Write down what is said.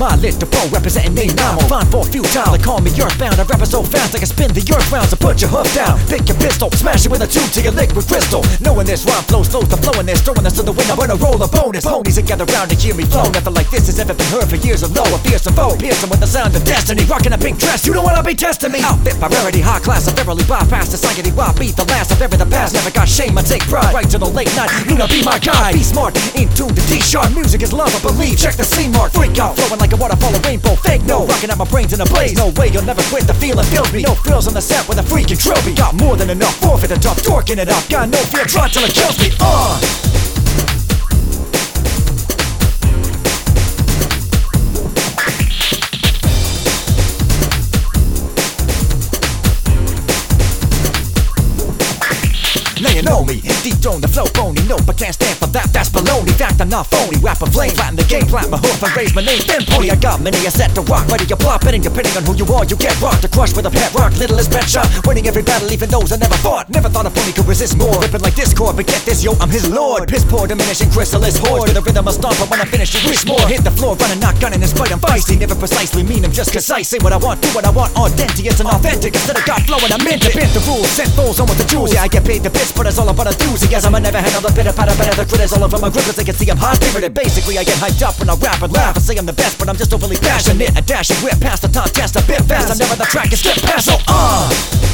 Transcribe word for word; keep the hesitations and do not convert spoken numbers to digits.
My little bro representing name Namo. Fine for futile, they call me earthbound. I rap it so fast I can spin the earth round. So put your hoof down, pick your pistol, smash it with a tube to your liquid crystal. Knowing this rhyme flows, flows the flow in this, throwing this to the wind. I'm gonna roll a bonus. Ponies that gather round to hear me flow. Nothing like this has ever been heard for years alone. A fearsome foe, piercing with the sound of destiny. Rocking a pink dress, you don't wanna be testing me. Outfit by rarity, high class, I verily bypass society. Why beat the last? I bury the past, never got shame, I take pride. Right to the late night, Luna be my guide. Be smart, into the D-sharp. Music is love, I believe. Check the C mark, freak out, flowing like a waterfall of rainbow. Fake no, rocking out my brains in a blaze. No way, you'll never quit, the feeling fills me. No frills on the set with a freaking trilby. Got more than enough, forfeit the tough, dorking it up. Got no fear, try till it kills me. Uh! Now you know me, deep tone, the flow phony. Nope, I can't stand for that, that's baloney. Fact, I'm not phony, rap a flame. Flatten the game, plant my hoof and raise my name. Then pony, I got many, I set to rock. Ready to plop, and depending on who you are, you get rocked. To crush with a pet rock, littlest pet shot. Winning every battle, even those I never fought. Never thought a pony could resist more. Ripping like Discord, but get this, yo, I'm his lord. Piss poor, diminishing chrysalis horde. To the rhythm I stomp, but when I finish, you wish more. Hit the floor, running, not gunning, in spite I'm feisty. Never precisely mean, I'm just concise. Say what I want, do what I want, authentic. It's an authentic, instead of God flowing, I'm into it. Bent the rules, sent fools on with the jewels. Yeah, I get paid the bits, but it's all about a doozy. Yes, I'm a never handle the bitter patter, better the critters all over my grip, cause they can see I'm hot favorite. Basically, I get hyped up when I rap and laugh. I say I'm the best, but I'm just overly passionate. A dashing whip past the top, test a bit fast. I'm never the track, it's slip past, so uh